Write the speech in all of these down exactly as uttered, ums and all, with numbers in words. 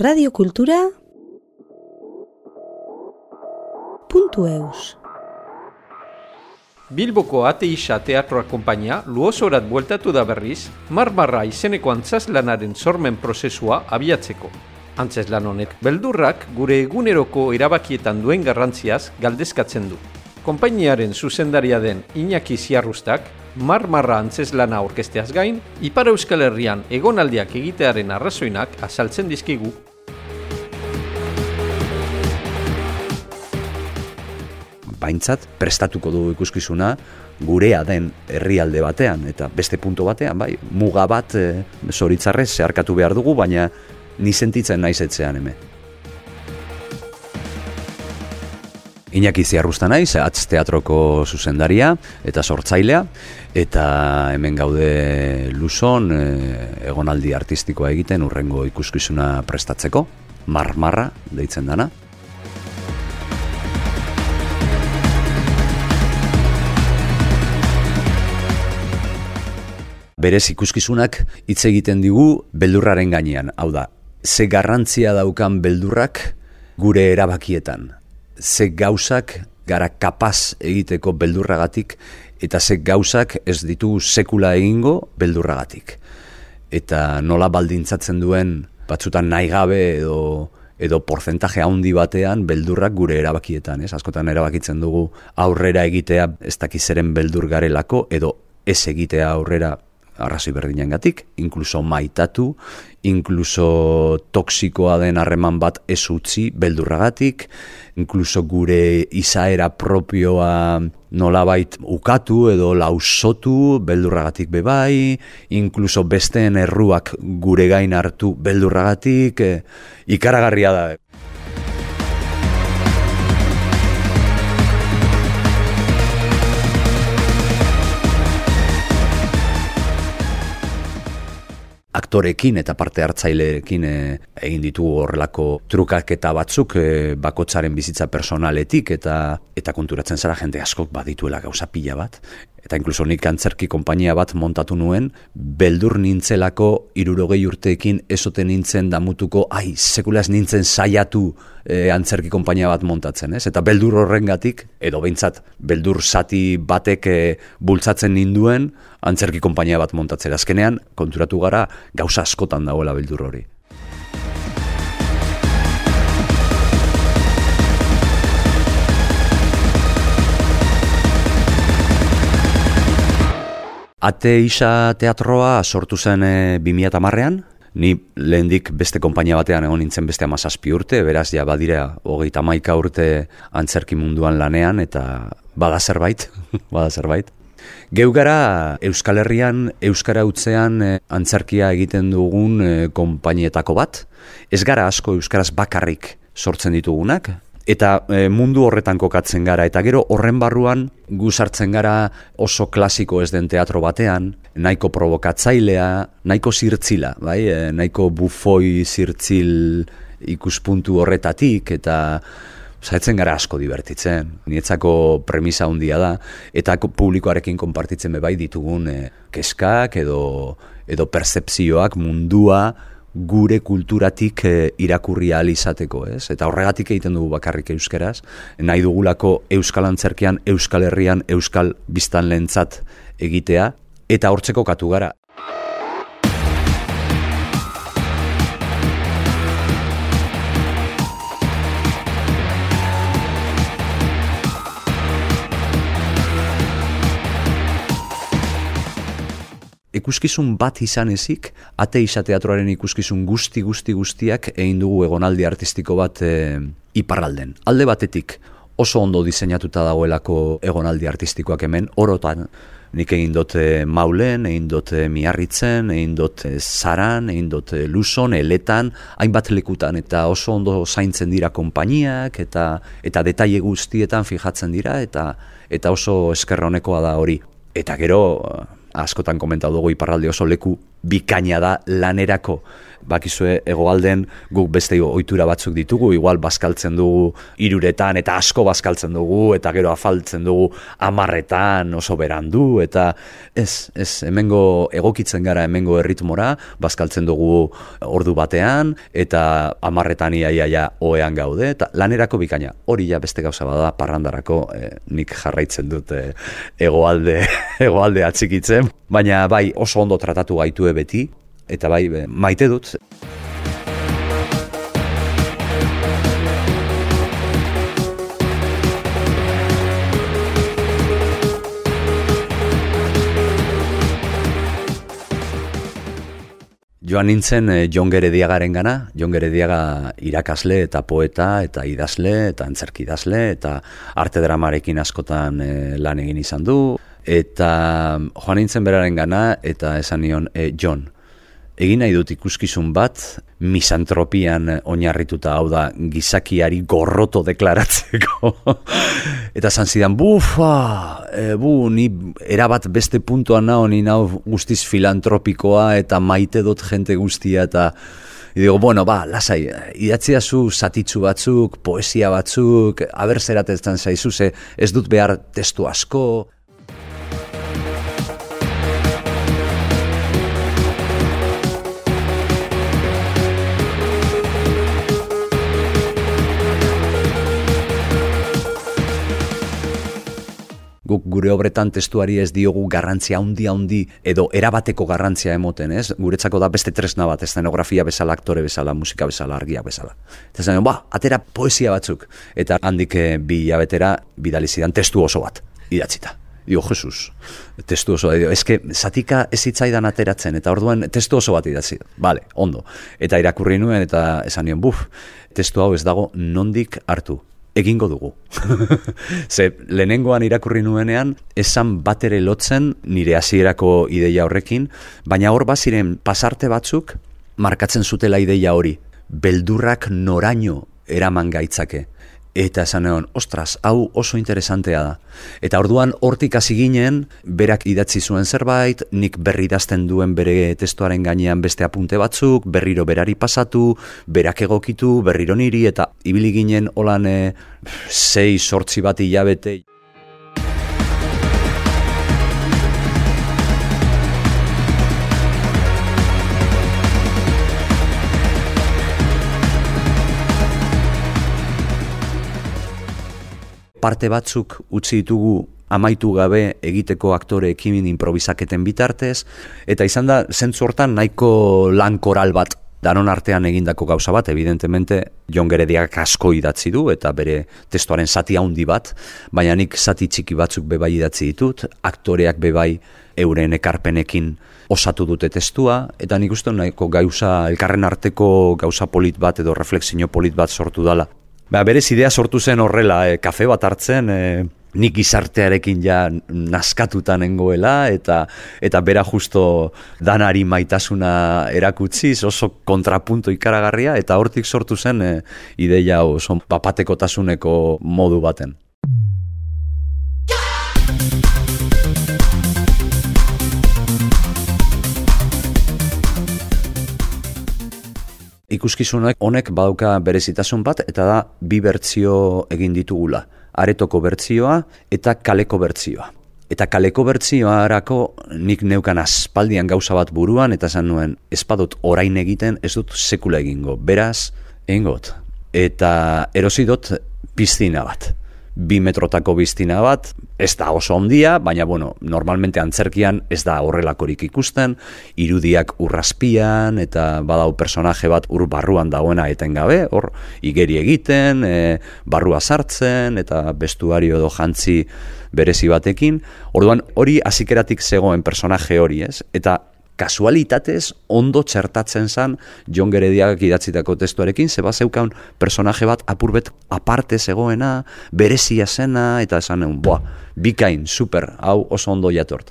radiokultura puntu eus. Bilboko Ateixa Teatroa konpainia Luosorat bueltatu da berriz, Marmarra izeneko antzazlanaren sormen prozesua abiatzeko. Antzezlan honek beldurrak gure eguneroko erabakietan duen garrantziaz galdezkatzen du. Konpainiaren zuzendaria den Iñaki Ziarrustak, Marmarra antzezlana orkesteaz gain, Ipar Euskal Herrian egonaldiak egitearen arrazoinak azaltzen dizkigu. Baintzat, prestatuko dugu ikuskizuna gurea den herrialde batean, eta beste punto batean, bai, muga bat e, zoritzarrez zeharkatu behar dugu, baina ni sentitzen naiz etzean hemen. Iñaki Ziarrusta naiz, Atz Teatroko zuzendaria eta sortzailea, eta hemen gaude Luzon e, egonaldi artistikoa egiten hurrengo ikuskizuna prestatzeko, Marmarra deitzen dana. Berez ikuskizunak hitz egiten digu beldurraren gainean. Hau da, ze garrantzia daukan beldurrak gure erabakietan. Ze gauzak gara kapaz egiteko beldurragatik eta ze gauzak ez ditugu sekula egingo beldurragatik. Eta nola baldintzatzen duen batzutan nahi gabe edo, edo porcentaje handi batean beldurrak gure erabakietan. Ez? Askotan erabakitzen dugu aurrera egitea ez dakizeren beldur garelako edo ez egitea aurrera arrazoi berdinengatik, inkluso maitatu, inkluso toksikoa den harreman bat ez utzi beldurragatik, inkluso gure izaera propioa nolabait ukatu edo lausotu beldurragatik bebai, inkluso besteen erruak gure gain hartu beldurragatik, e, ikaragarria da. Aktorekin eta parte hartzaileekin e, egin ditugu horrelako trukaketa batzuk e, bakotzaren bizitza personaletik eta eta konturatzen zara jende askok badituela gauza pila bat. Eta inkluso nik antzerki konpainia bat montatu nuen, beldur nintzelako hirurogei urteekin ezoten nintzen damutuko, ai, sekulaz nintzen saiatu e, antzerki konpainia bat montatzen, ez? Eta beldur horrengatik, edo behintzat, beldur zati batek e, bultzatzen ninduen antzerki konpainia bat montatzera. Azkenean, konturatu gara, gauza askotan dagoela beldur hori. Ateixa Teatroa sortu zen e, bi mila hamarrean, ni lehendik beste konpainia batean egon nintzen beste hamazazpi urte, beraz ja badira hogeita hamaika urte antzerki munduan lanean, eta bada zerbait, bada zerbait. Geu gara Euskal Herrian, Euskara hutzean e, antzerkia egiten dugun e, konpainietako bat, ez gara asko euskaraz bakarrik sortzen ditugunak, eta e, mundu horretan kokatzen gara, eta gero horren barruan gu sartzen gara oso klasiko ez den teatro batean, nahiko provokatzailea, nahiko zirtzila, bai? E, nahiko bufoi zirtzil ikuspuntu horretatik, eta zaitzen gara asko divertitzen. Nietzako premisa handia da, eta publikoarekin konpartitzen bai ditugun e, keskak edo, edo percepzioak mundua gure kulturatik e, irakurri ahal izateko, ez? Eta horregatik egiten dugu bakarrik euskeraz, nahi dugulako euskal antzerkian, Euskal Herrian, euskal biztanleentzat egitea, eta hortzeko katu gara. Ikuskizun bat izan ezik, Ateixa Teatroaren ikuskizun guzti guzti guztiak egin dugu egonaldi artistiko bat e, iparralden. Alde batetik oso ondo diseinatuta dagoelako egonaldi artistikoak hemen, orotan nik egin dote Maulen, egin dote Miarritzen, egin dote Zaran, egin dote Luzon, Eletan, hainbat lekutan, eta oso ondo zaintzen dira konpainiak, eta eta detaile guztietan fijatzen dira, eta eta oso eskerra honekoa da hori. Eta gero askotan komentatu dugu iparralde oso leku bikaina da lanerako. bakizue hegoalden guk beste ohitura batzuk ditugu, igual bazkaltzen dugu hiruretan eta asko bazkaltzen dugu eta gero afaltzen dugu hamarretan oso berandu eta ez, ez hemengo egokitzen gara hemengo erritmora, bazkaltzen dugu ordu batean eta hamarretan iaia ja ohean gaude eta lanerako bikaina. Hori ja beste gauza bada parrandarako eh, nik jarraitzen dut eh, hegoalde hegoalde atxikitzen, baina bai oso ondo tratatu gaitue beti eta bai maite dut. Joan nintzen eh, Jon Gerediagaren gana, Jon Gerediaga irakasle eta poeta eta idazle eta antzerki idazle eta arte dramarekin askotan eh, lan egin izan du eta joan nintzen beraren gana eta esan nion eh, Jon, egin nahi dut ikuskizun bat misantropian oinarrituta, hau da gizakiari gorroto deklaratzeko eta esan zidan bufa, e, bu, ni erabat beste puntuan nao, ni nao guztiz filantropikoa eta maite dut jente guztia eta digo, bueno, ba, lasai, idatzia zu zatitzu batzuk, poesia batzuk, aber zeratetzen zaizu, ze ez dut behar testu asko. Guk gure obretan testuari ez diogu garrantzia handi handi edo erabateko garrantzia emoten, ez? Guretzako da beste tresna bat, eszenografia bezala, aktore bezala, musika bezala, argia bezala. Eta zen, ba, atera poesia batzuk. Eta handik bi hilabetera bidali zidan testu oso bat, idatzita. Dio, Jesus, testu oso bat, dio, eske, zatika ez hitzaidan ateratzen, eta orduan testu oso bat idatzi. Bale, ondo. Eta irakurri nuen, eta esan nion, buf, testu hau ez dago nondik hartu. Egingo dugu. Ze, lehenengoan irakurri nuenean, esan batere lotzen nire hasierako ideia horrekin, baina hor baziren pasarte batzuk markatzen zutela ideia hori. Beldurrak noraino eraman gaitzake. Eta esan egon, ostras, hau oso interesantea da. Eta orduan hortik hasi ginen, berak idatzi zuen zerbait, nik berri idazten duen bere testuaren gainean beste apunte batzuk, berriro berari pasatu, berak egokitu, berriro niri, eta ibili ginen holan e, sei, sortzi bat hilabete. Parte batzuk utzi ditugu amaitu gabe egiteko aktore ekimen improvisaketen bitartez, eta izan da zentzu hortan nahiko lan koral bat danon artean egindako gauza bat, evidentemente Jon Gerediagak asko idatzi du eta bere testuaren zati handi bat, baina nik zati txiki batzuk bebai idatzi ditut, aktoreak bebai euren ekarpenekin osatu dute testua, eta nik uste nahiko gauza, elkarren arteko gauza polit bat edo reflexio polit bat sortu dala. Ba, berez idea sortu zen horrela, e, kafe bat hartzen, e, nik gizartearekin ja naskatuta nengoela, eta eta bera justo danari maitasuna erakutziz, oso kontrapunto ikaragarria, eta hortik sortu zen e, ideia oso papatekotasuneko modu baten. Ikuskizunak honek badauka berezitasun bat eta da bi bertsio egin ditugula. Aretoko bertsioa eta kaleko bertsioa. Eta kaleko bertsioarako nik neukan aspaldian gauza bat buruan eta esan nuen ez badut orain egiten ez dut sekula egingo. Beraz, egingot. Eta erosi dut piztina bat. Bi metrotako biztina bat, ez da oso ondia, baina bueno, normalmente antzerkian ez da horrelakorik ikusten, irudiak urrazpian, eta badau personaje bat ur barruan dagoena etengabe, hor igeri egiten, e, barrua sartzen, eta bestuario edo jantzi berezi batekin. Orduan hori hazikeratik zegoen personaje hori, ez? Eta kasualitatez ondo txertatzen zan Jon Gerediagak idatzitako testuarekin, zeba zeukan personaje bat apurbet aparte zegoena, berezia zena, eta esan egun, boa, bikain, super, hau oso ondo jatort.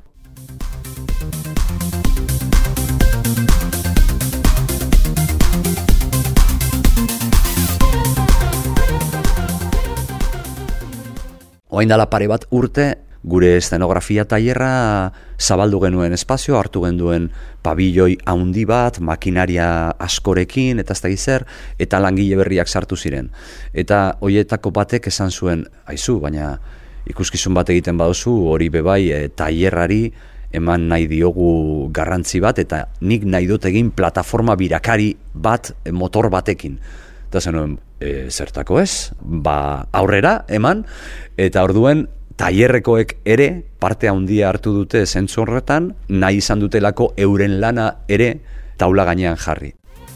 Oain dala pare bat urte, gure eszenografia tailerra zabaldu genuen espazio, hartu genuen pabilloi handi bat, makinaria askorekin, eta ez da zer, eta langile berriak sartu ziren. Eta hoietako batek esan zuen, aizu, baina ikuskizun bat egiten baduzu, hori bebai e, tailerrari eman nahi diogu garrantzi bat, eta nik nahi dut egin plataforma birakari bat, e, motor batekin. Eta zenuen, e, zertako ez? Ba, aurrera, eman, eta orduen, tailerrekoek ere parte handia hartu dute zentzu horretan, nahi izan dutelako euren lana ere taula gainean jarri.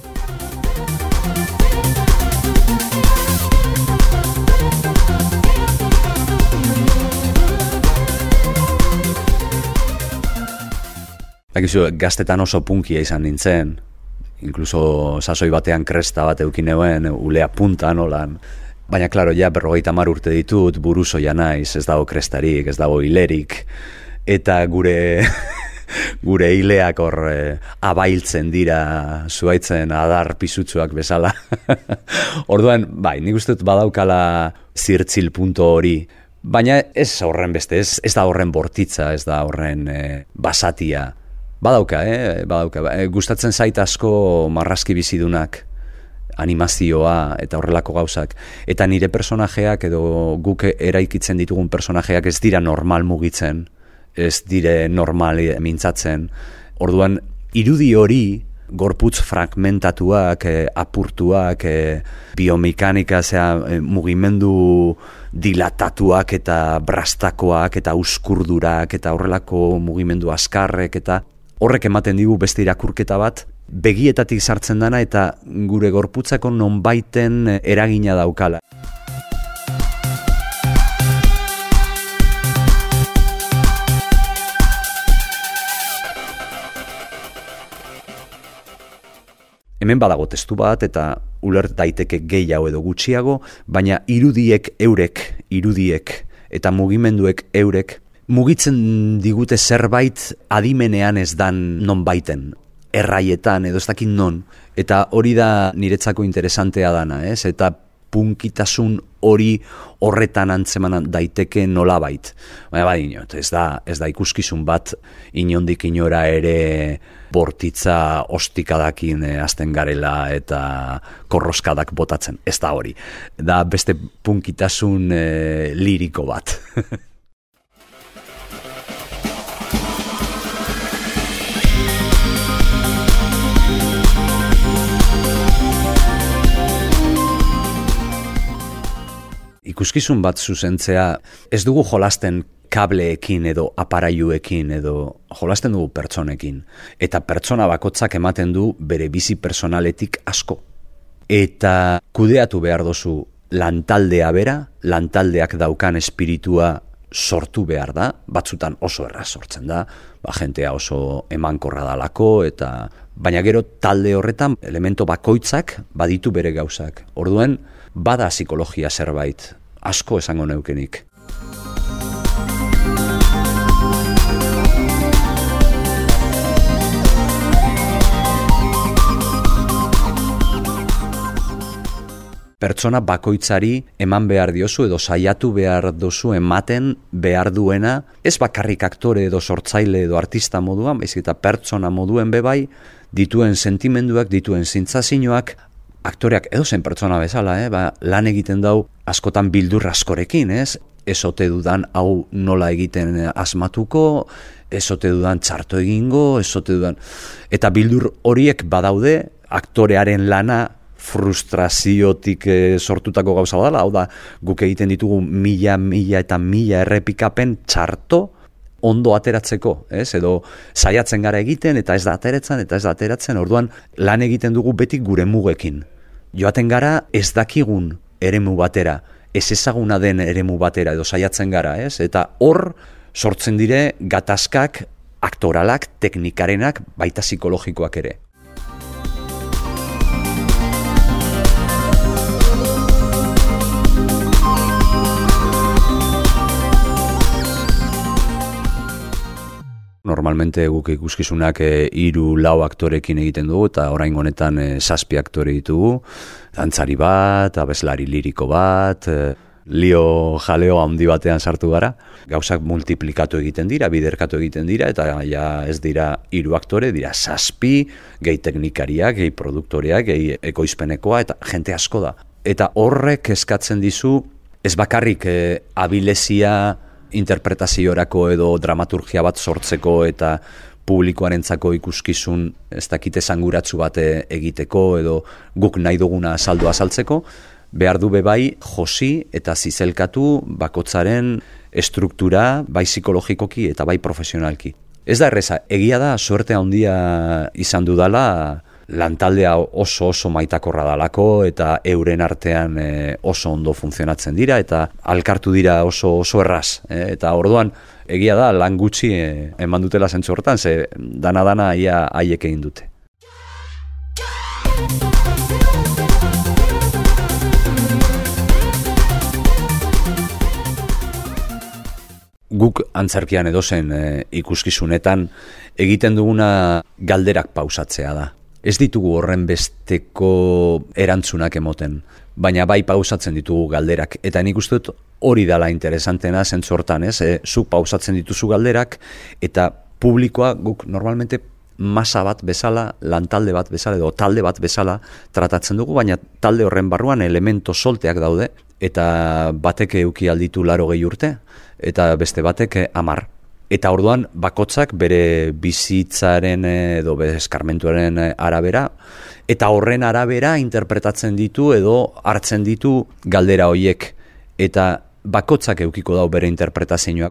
Dakizu, gaztetan oso punkia izan nintzen, inkluso sasoi batean kresta bat eukineuen, ulea punta nolan. Baina, klaro, ja, berrogeita hamar urte ditut, buruzoia naiz, ez dago krestarik, ez dago hilerik, eta gure gure hileak hor eh, abailtzen dira zuaitzen adar pisutsuak bezala. Orduan, bai, nik uste dut badaukala zirtzil punto hori, baina ez horren beste, ez, ez da horren bortitza, ez da horren eh, basatia. Badauka, eh? Badauka. Gustatzen zait asko marrazki bizidunak, animazioa eta horrelako gauzak. Eta nire personajeak edo guk eraikitzen ditugun personajeak ez dira normal mugitzen, ez dire normal mintzatzen. Orduan, irudi hori, gorputz fragmentatuak, eh, apurtuak, eh, biomekanika, zera, eh, mugimendu dilatatuak eta brastakoak eta uskurdurak eta horrelako mugimendu askarrek eta horrek ematen digu beste irakurketa bat, begietatik sartzen dana eta gure gorputzako nonbaiten eragina daukala. Hemen badago testu bat eta ulert daiteke gehiago edo gutxiago, baina irudiek eurek, irudiek eta mugimenduek eurek mugitzen digute zerbait adimenean ez dan nonbaiten, erraietan edo ez dakit non, eta hori da niretzako interesantea dana, ez? Eta punkitasun hori horretan antzeman daiteke nolabait. Baina bai, ez da, ez da ikuskizun bat inondik inora ere bortitza ostikadakin eh, azten garela eta korroskadak botatzen. Ez da hori. Da beste punkitasun eh, liriko bat. Ikuskizun bat zuzentzea, ez dugu jolasten kableekin edo aparailuekin edo jolasten dugu pertsonekin. Eta pertsona bakotzak ematen du bere bizi personaletik asko. Eta kudeatu behar dozu lantaldea bera, lantaldeak daukan espiritua sortu behar da, batzutan oso erraz sortzen da, ba, jentea oso emankorra dalako, eta baina gero talde horretan elemento bakoitzak baditu bere gauzak. Orduen, bada psikologia zerbait, asko esango neukenik. Pertsona bakoitzari eman behar diozu edo saiatu behar dozu ematen behar duena, ez bakarrik aktore edo sortzaile edo artista moduan, baizik eta pertsona moduen bebai, dituen sentimenduak, dituen zintzazinoak, aktoreak edo zen pertsona bezala, eh? Ba, lan egiten dau askotan bildur askorekin, ez? Ez ote dudan hau nola egiten asmatuko, ez ote dudan txarto egingo, ez ote dudan... Eta bildur horiek badaude, aktorearen lana frustraziotik eh, sortutako gauza badala, hau da, guk egiten ditugu mila, mila eta mila errepikapen txarto ondo ateratzeko, ez? Edo saiatzen gara egiten, eta ez da ateratzen, eta ez da ateratzen, orduan lan egiten dugu beti gure mugekin. Joaten gara ez dakigun eremu batera, ez ezaguna den eremu batera, edo saiatzen gara, ez? Eta hor sortzen dire gatazkak, aktoralak, teknikarenak, baita psikologikoak ere. Normalmente guk ikuskizunak e, iru lau aktorekin egiten dugu, eta orain honetan e, zazpi aktore ditugu, dantzari bat, abeslari liriko bat, e, lio jaleo handi batean sartu gara. Gauzak multiplikatu egiten dira, biderkatu egiten dira, eta ja ez dira hiru aktore, dira zazpi, gehi teknikariak, gehi produktoreak, gehi ekoizpenekoa, eta jente asko da. Eta horrek eskatzen dizu, ez bakarrik eh, abilezia interpretaziorako edo dramaturgia bat sortzeko eta publikoarentzako ikuskizun ez dakite esanguratsu bat egiteko edo guk nahi duguna azaldu azaltzeko, behar du bebai josi eta zizelkatu bakotzaren estruktura, bai psikologikoki eta bai profesionalki. Ez da erreza, egia da, suerte handia izan dudala, lantaldea oso oso maitakorra dalako eta euren artean e, oso ondo funtzionatzen dira eta alkartu dira oso oso erraz. E, eta orduan, egia da, lan gutxi e, eman dutela zentzu hortan, ze dana-dana ia haiek egin dute. Guk antzerkian edozen e, ikuskizunetan egiten duguna galderak pausatzea da. Ez ditugu horren besteko erantzunak emoten, baina bai pausatzen ditugu galderak. Eta nik uste dut hori dala interesantena zentzu hortan, ez? E, zuk pausatzen dituzu galderak eta publikoa guk normalmente masa bat bezala, lantalde bat bezala edo talde bat bezala tratatzen dugu, baina talde horren barruan elemento solteak daude eta batek euki alditu laro gehi urte eta beste batek amar. Eta orduan bakotzak bere bizitzaren edo eskarmentuaren arabera eta horren arabera interpretatzen ditu edo hartzen ditu galdera horiek eta bakotzak eukiko dau bere interpretazioak.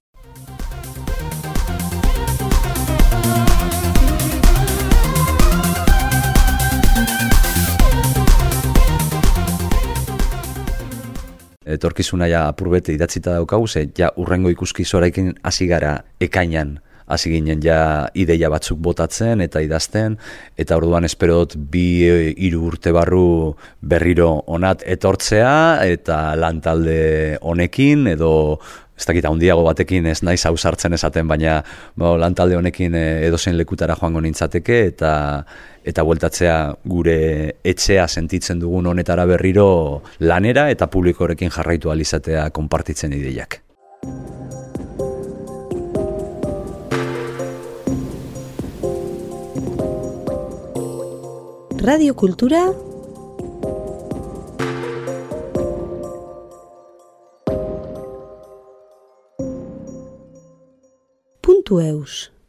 Etorkizuna ja apurbete idatzita daukagu, ze ja urrengo ikuskizorekin hasi gara ekainan, hasi ginen ja ideia batzuk botatzen eta idazten, eta orduan espero dut bi hiru urte barru berriro onat etortzea eta lantalde honekin edo ez dakit handiago batekin ez naiz ausartzen esaten, baina bo, lantalde honekin edozein lekutara joango nintzateke eta eta bueltatzea gure etxea sentitzen dugun honetara berriro lanera eta publikorekin jarraitu ahal izatea konpartitzen ideiak. Radio Kultura puntu eus